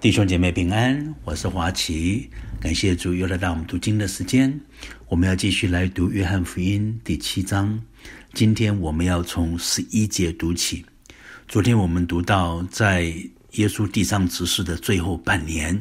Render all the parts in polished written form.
弟兄姐妹平安，我是华奇，感谢主又来到我们读经的时间。我们要继续来读约翰福音第7章，今天我们要从11节读起。昨天我们读到在耶稣地上执事的最后半年，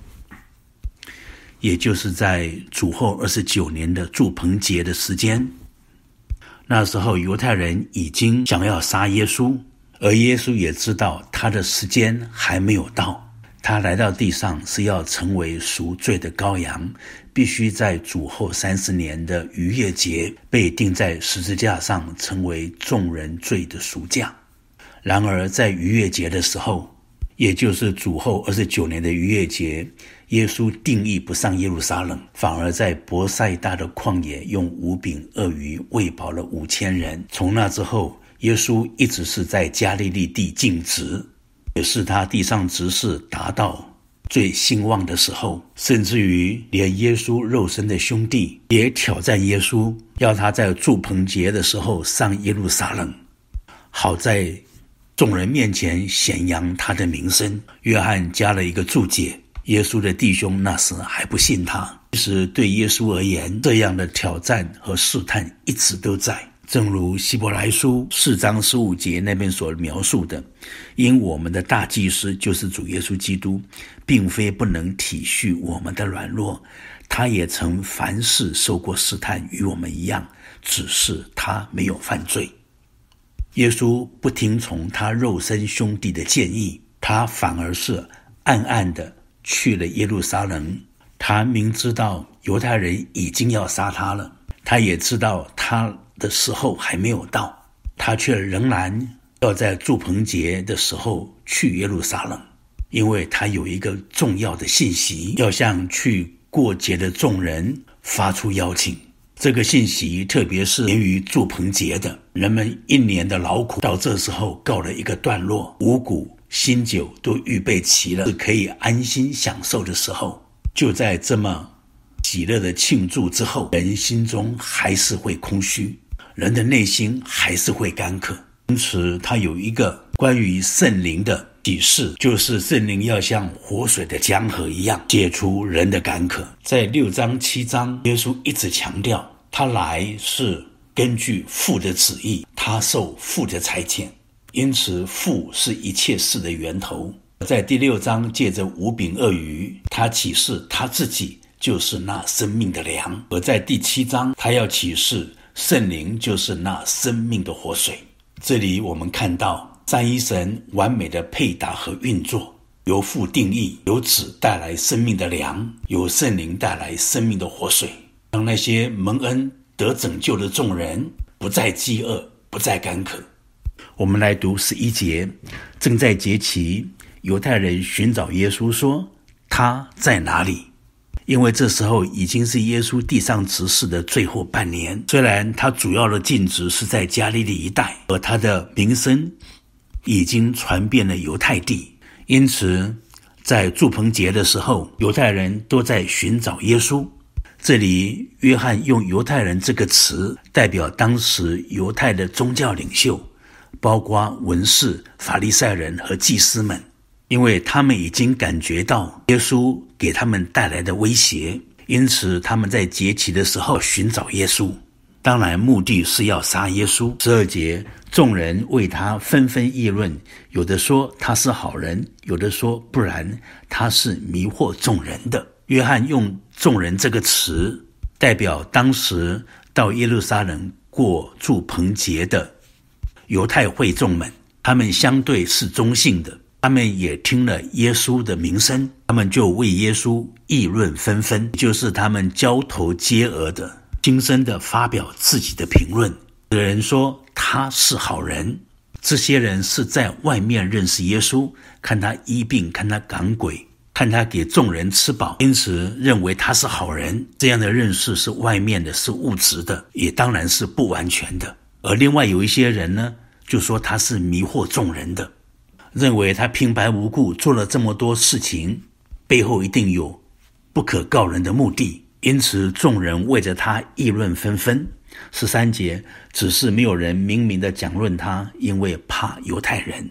也就是在主后29年的住棚节的时间，那时候犹太人已经想要杀耶稣，而耶稣也知道他的时间还没有到，他来到地上是要成为赎罪的羔羊，必须在主后30年的逾越节被钉在十字架上，成为众人罪的赎价。然而在逾越节的时候，也就是主后29年的逾越节，耶稣定义不上耶路撒冷，反而在伯赛大的旷野用5饼2鱼喂饱了5000人。从那之后，耶稣一直是在加利利地尽职，也是他地上执事达到最兴旺的时候，甚至于连耶稣肉身的兄弟也挑战耶稣，要他在住棚节的时候上耶路撒冷，好在众人面前显扬他的名声。约翰加了一个注解，耶稣的弟兄那时还不信他。其实对耶稣而言，这样的挑战和试探一直都在，正如希伯来书4章15节那边所描述的，因我们的大祭司就是主耶稣基督，并非不能体恤我们的软弱，他也曾凡事受过试探，与我们一样，只是他没有犯罪。耶稣不听从他肉身兄弟的建议，他反而是暗暗的去了耶路撒冷。他明知道犹太人已经要杀他了，他也知道他的时候还没有到，他却仍然要在住棚节的时候去耶路撒冷，因为他有一个重要的信息，要向去过节的众人发出邀请。这个信息特别是源于住棚节的，人们一年的劳苦到这时候告了一个段落，五谷新酒都预备齐了，是可以安心享受的时候。就在这么喜乐的庆祝之后，人心中还是会空虚，人的内心还是会干渴。因此他有一个关于圣灵的启示，就是圣灵要像活水的江河一样解除人的干渴。在6章7章，耶稣一直强调他来是根据父的旨意，他受父的差遣，因此父是一切事的源头。在第6章借着5饼2鱼，他启示他自己就是那生命的粮，而在第7章他要启示圣灵就是那生命的活水。这里我们看到三一神完美的配搭和运作，由父定义，由子带来生命的粮，由圣灵带来生命的活水，让那些蒙恩得拯救的众人不再饥饿，不再干渴。我们来读11节，正在节期，犹太人寻找耶稣说，他在哪里？因为这时候已经是耶稣地上执事的最后半年，虽然他主要的尽职是在加利利一带，而他的名声已经传遍了犹太地，因此在住棚节的时候，犹太人都在寻找耶稣。这里约翰用犹太人这个词，代表当时犹太的宗教领袖，包括文士、法利赛人和祭司们，因为他们已经感觉到耶稣给他们带来的威胁，因此他们在节期的时候寻找耶稣，当然目的是要杀耶稣。12节，众人为他纷纷议论，有的说他是好人，有的说不然，他是迷惑众人的。约翰用众人这个词，代表当时到耶路撒冷过住棚节的犹太会众们，他们相对是中性的，他们也听了耶稣的名声，他们就为耶稣议论纷纷，就是他们交头接耳的轻声的发表自己的评论。有人说他是好人，这些人是在外面认识耶稣，看他医病，看他赶鬼，看他给众人吃饱，因此认为他是好人。这样的认识是外面的，是物质的，也当然是不完全的。而另外有一些人呢，就说他是迷惑众人的，认为他平白无故做了这么多事情，背后一定有不可告人的目的，因此众人为着他议论纷纷。13节，只是没有人明明的讲论他，因为怕犹太人。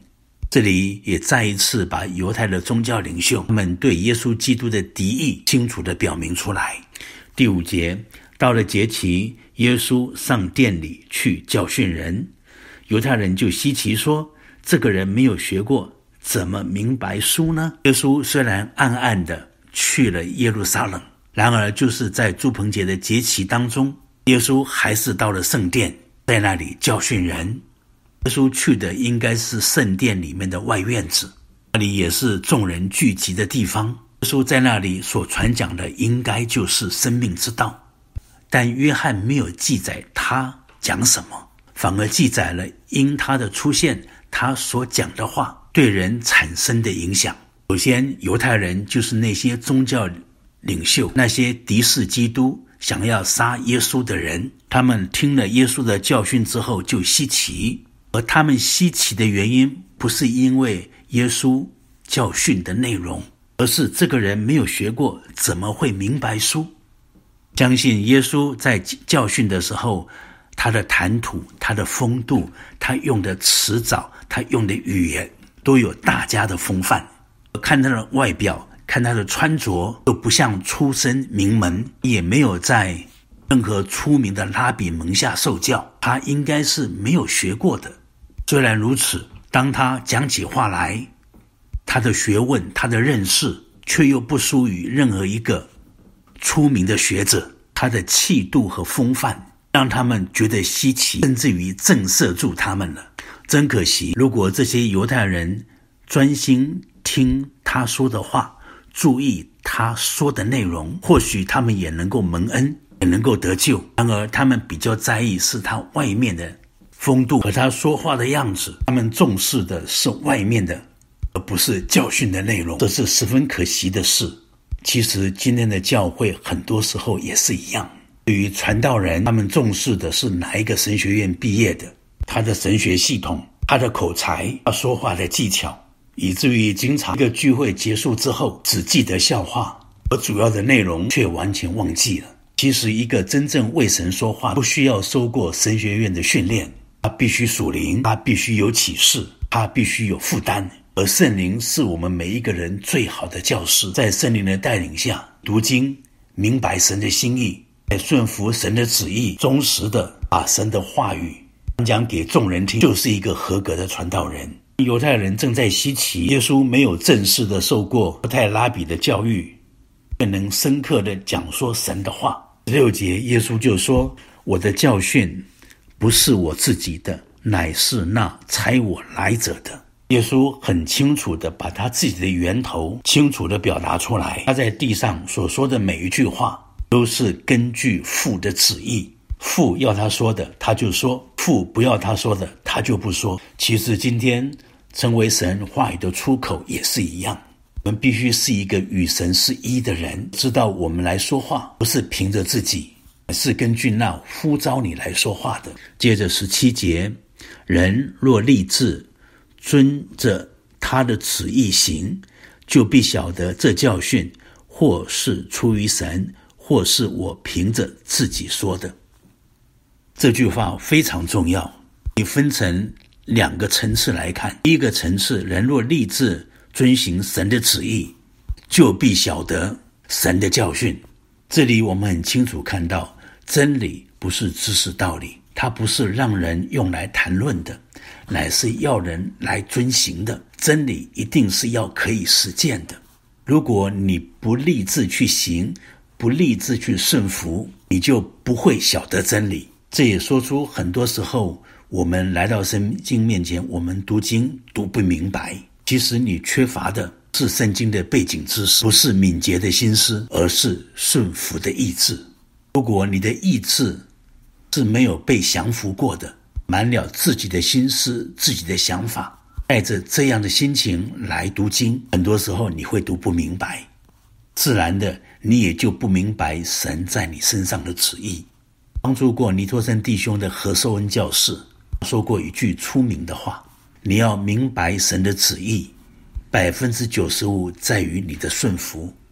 这里也再一次把犹太的宗教领袖他们对耶稣基督的敌意清楚地表明出来。第5节，到了节期，耶稣上殿里去教训人，犹太人就稀奇说，这个人没有学过，怎么明白书呢？耶稣虽然暗暗地去了耶路撒冷，然而就是在住棚节的节期当中，耶稣还是到了圣殿，在那里教训人。耶稣去的应该是圣殿里面的外院子，那里也是众人聚集的地方。耶稣在那里所传讲的应该就是生命之道，但约翰没有记载他讲什么，反而记载了因他的出现，他所讲的话对人产生的影响。首先，犹太人就是那些宗教领袖，那些敌视基督想要杀耶稣的人，他们听了耶稣的教训之后就稀奇，而他们稀奇的原因不是因为耶稣教训的内容，而是这个人没有学过，怎么会明白书？相信耶稣在教训的时候，他的谈吐，他的风度，他用的词藻，他用的语言都有大家的风范。看他的外表，看他的穿着，都不像出身名门，也没有在任何出名的拉比门下受教，他应该是没有学过的。虽然如此，当他讲起话来，他的学问，他的认识却又不输于任何一个出名的学者，他的气度和风范让他们觉得稀奇，甚至于震慑住他们了。真可惜，如果这些犹太人专心听他说的话，注意他说的内容，或许他们也能够蒙恩，也能够得救。然而他们比较在意是他外面的风度和他说话的样子，他们重视的是外面的，而不是教训的内容，这是十分可惜的事。其实今天的教会很多时候也是一样，对于传道人，他们重视的是哪一个神学院毕业的，他的神学系统，他的口才，他说话的技巧，以至于经常一个聚会结束之后只记得笑话，而主要的内容却完全忘记了。其实一个真正为神说话，不需要受过神学院的训练，他必须属灵，他必须有启示，他必须有负担。而圣灵是我们每一个人最好的教师，在圣灵的带领下读经，明白神的心意，在顺服神的旨意，忠实的把神的话语传讲给众人听，就是一个合格的传道人。犹太人正在稀奇，耶稣没有正式的受过犹太拉比的教育，更能深刻的讲说神的话。16节，耶稣就说，我的教训不是我自己的，乃是那差我来者的。耶稣很清楚地把他自己的源头清楚地表达出来，他在地上所说的每一句话都是根据父的旨意，父要他说的他就说，父不要他说的他就不说。其实今天成为神话语的出口也是一样，我们必须是一个与神是一的人，知道我们来说话不是凭着自己，是根据那呼召你来说话的。接着17节，人若立志遵着他的旨意行，就必晓得这教训或是出于神，或是我凭着自己说的。这句话非常重要，你分成2个层次来看。第一个层次，人若立志遵行神的旨意，就必晓得神的教训。这里我们很清楚看到，真理不是知识道理，它不是让人用来谈论的，乃是要人来遵行的。真理一定是要可以实践的。如果你不立志去行，不立志去顺服，你就不会晓得真理。这也说出很多时候我们来到圣经面前，我们读经读不明白，其实你缺乏的是圣经的背景知识，不是敏捷的心思，而是顺服的意志。如果你的意志是没有被降服过的，满了自己的心思，自己的想法，带着这样的心情来读经，很多时候你会读不明白，自然的你也就不明白神在你身上的旨意。帮助过尼托生弟兄的何寿恩教士说过一句出名的话，你要明白神的旨意，95%在于你的顺服，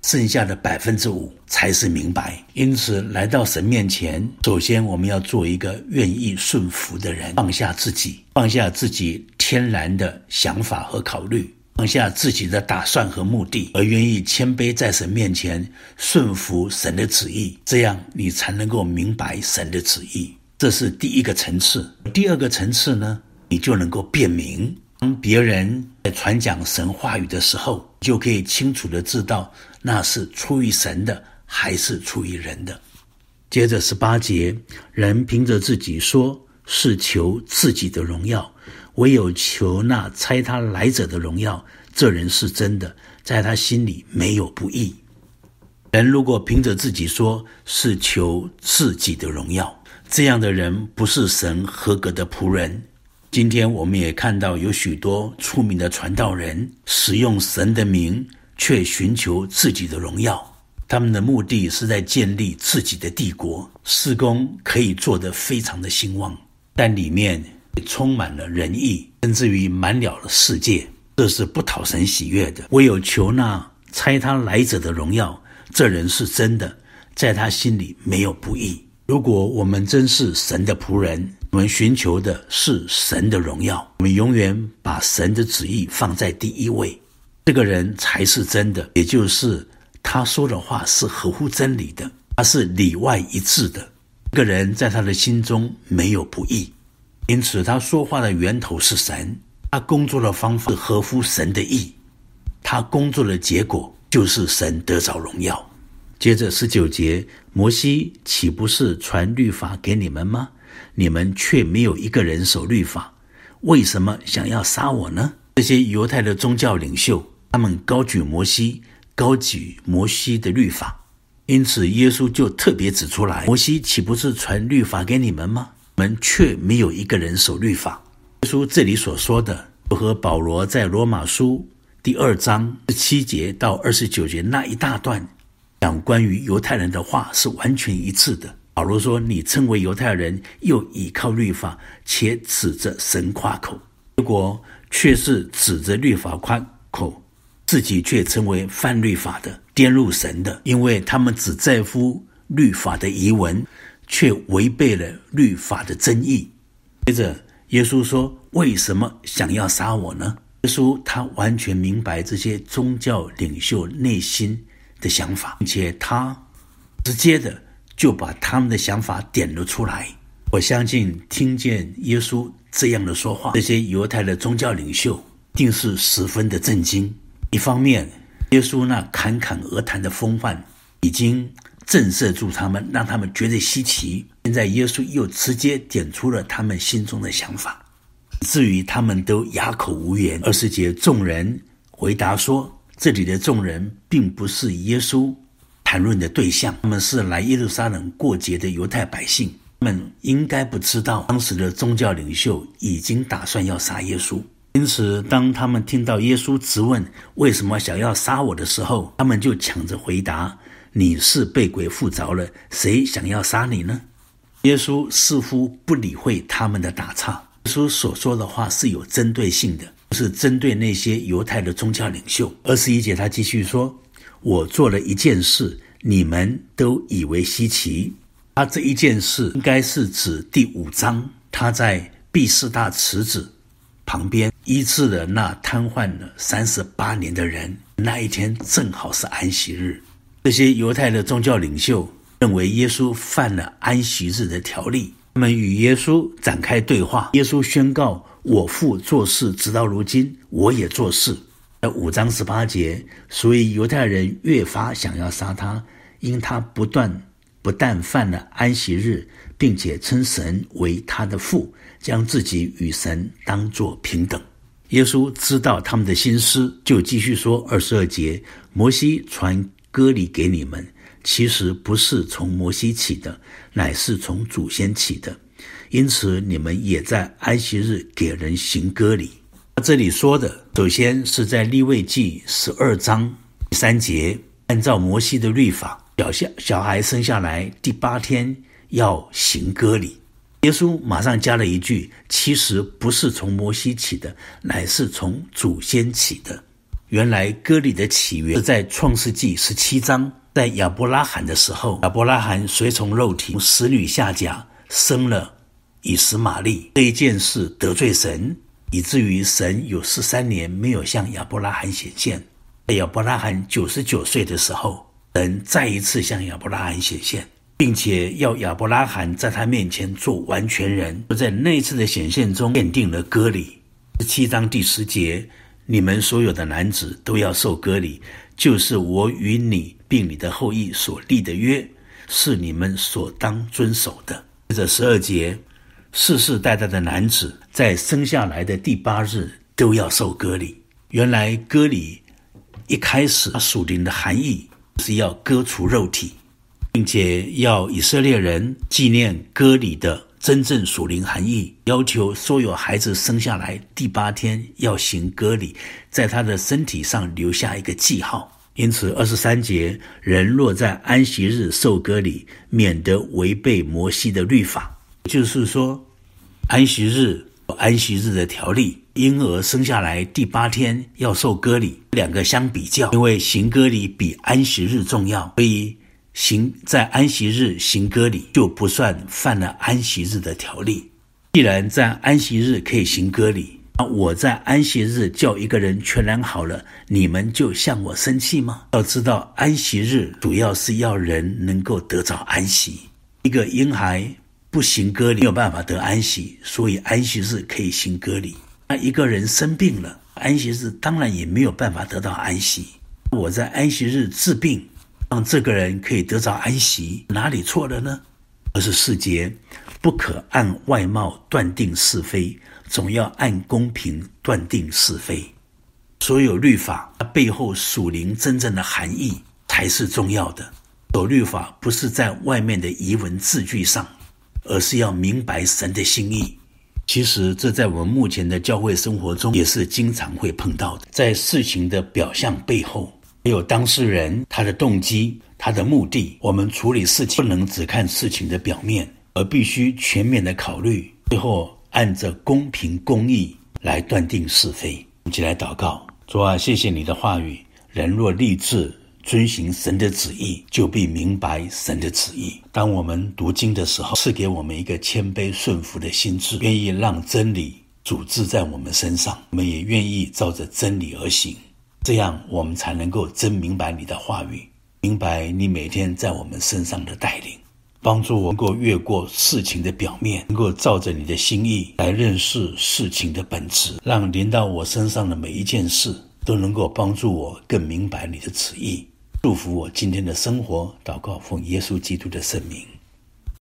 剩下的 5% 才是明白。因此来到神面前，首先我们要做一个愿意顺服的人，放下自己天然的想法和考虑，放下自己的打算和目的，而愿意谦卑在神面前顺服神的旨意，这样你才能够明白神的旨意。这是第一个层次。第二个层次呢，你就能够辨明。当别人在传讲神话语的时候，就可以清楚地知道那是出于神的还是出于人的。接着18节，人凭着自己说是求自己的荣耀，唯有求那差他来者的荣耀，这人是真的，在他心里没有不义。人如果凭着自己说是求自己的荣耀，这样的人不是神合格的仆人。今天我们也看到有许多出名的传道人使用神的名，却寻求自己的荣耀，他们的目的是在建立自己的帝国，事工可以做得非常的兴旺，但里面充满了仁义，甚至于满了了世界，这是不讨神喜悦的。唯有求那差他来者的荣耀，这人是真的，在他心里没有不义。如果我们真是神的仆人，我们寻求的是神的荣耀，我们永远把神的旨意放在第一位，这个人才是真的，也就是他说的话是合乎真理的，他是里外一致的，这个人在他的心中没有不义，因此他说话的源头是神，他工作的方法合乎神的意，他工作的结果就是神得着荣耀。接着19节，摩西岂不是传律法给你们吗？你们却没有一个人守律法，为什么想要杀我呢？这些犹太的宗教领袖，他们高举摩西的律法，因此耶稣就特别指出来，摩西岂不是传律法给你们吗？你们却没有一个人守律法。耶稣这里所说的和保罗在罗马书第2章17节到29节那一大段讲关于犹太人的话是完全一致的。保罗说，你称为犹太人，又倚靠律法，且指着神夸口，结果却是指着律法夸口，自己却成为犯律法的，玷辱神的，因为他们只在乎律法的遗文，却违背了律法的真意。接着耶稣说，为什么想要杀我呢？耶稣他完全明白这些宗教领袖内心的想法，并且他直接的就把他们的想法点了出来。我相信听见耶稣这样的说话，这些犹太的宗教领袖定是十分的震惊。一方面，耶稣那侃侃而谈的风范已经震慑住他们，让他们觉得稀奇。现在耶稣又直接点出了他们心中的想法，以至于他们都哑口无言。20节，众人回答说，这里的众人并不是耶稣谈论的对象，他们是来耶路撒冷过节的犹太百姓，他们应该不知道当时的宗教领袖已经打算要杀耶稣。因此当他们听到耶稣质问为什么想要杀我的时候，他们就抢着回答，你是被鬼附着了，谁想要杀你呢？耶稣似乎不理会他们的打岔，耶稣所说的话是有针对性的，是针对那些犹太的宗教领袖。21节他继续说，我做了一件事，你们都以为稀奇。他这一件事应该是指第5章，他在毕士大池子旁边医治了那瘫痪了38年的人，那一天正好是安息日。这些犹太的宗教领袖认为耶稣犯了安息日的条例，他们与耶稣展开对话。耶稣宣告，我父做事直到如今，我也做事。在5章18节，所以犹太人越发想要杀他，因他不但犯了安息日，并且称神为他的父，将自己与神当作平等。耶稣知道他们的心思，就继续说22节，摩西传割礼给你们，其实不是从摩西起的，乃是从祖先起的，因此你们也在安息日给人行割礼。这里说的首先是在利未记12章3节，按照摩西的律法，小孩生下来第8天要行割礼。耶稣马上加了一句，其实不是从摩西起的，乃是从祖先起的。 原来割礼的起源是在创世纪17章，在亚伯拉罕的时候，亚伯拉罕随从肉体使女夏甲生了以实玛利，这一件事得罪神，以至于神有13年没有向亚伯拉罕显现。在亚伯拉罕99岁的时候，神再一次向亚伯拉罕显现，并且要亚伯拉罕在他面前做完全人。就在那一次的显现中奠定了割礼。17章第10节，你们所有的男子都要受割礼，就是我与你并你的后裔所立的约，是你们所当遵守的。接着12节，世世代代的男子在生下来的第8日都要受割礼。原来割礼一开始属灵的含义是要割除肉体，并且要以色列人纪念割礼的真正属灵含义，要求所有孩子生下来第8天要行割礼，在他的身体上留下一个记号。因此23节，人若在安息日受割礼，免得违背摩西的律法。就是说，安息日有安息日的条例，婴儿生下来第8天要受割礼，两个相比较，因为行割礼比安息日重要，所以在安息日行割礼就不算犯了安息日的条例。既然在安息日可以行割礼，那我在安息日叫一个人全然好了，你们就向我生气吗？要知道，安息日主要是要人能够得着安息。一个婴孩不行割礼没有办法得安息，所以安息日可以行割礼。那一个人生病了，安息日当然也没有办法得到安息。我在安息日治病，让这个人可以得着安息，哪里错了呢？24节，不可按外貌断定是非，总要按公平断定是非。所有律法背后属灵真正的含义才是重要的。守律法不是在外面的仪文字句上，而是要明白神的心意。其实这在我们目前的教会生活中也是经常会碰到的。在事情的表象背后，也有当事人他的动机，他的目的。我们处理事情不能只看事情的表面，而必须全面的考虑，最后按着公平公义来断定是非。我们一起来祷告。主啊，谢谢你的话语，人若立志遵行神的旨意，就必明白神的旨意。当我们读经的时候，赐给我们一个谦卑顺服的心志，愿意让真理主治在我们身上，我们也愿意照着真理而行，这样我们才能够真明白你的话语，明白你每天在我们身上的带领，帮助我能够越过事情的表面，能够照着你的心意来认识事情的本质，让临到我身上的每一件事都能够帮助我更明白你的旨意。祝福我今天的生活，祷告奉耶稣基督的圣名。